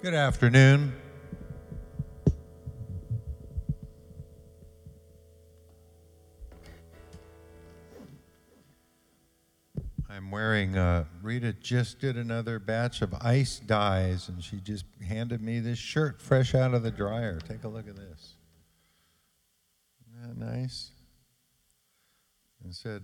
Good afternoon. I'm wearing, Rita just did another batch of ice dyes, and she just handed me this shirt fresh out of the dryer. Take a look at this. Isn't that nice? And said,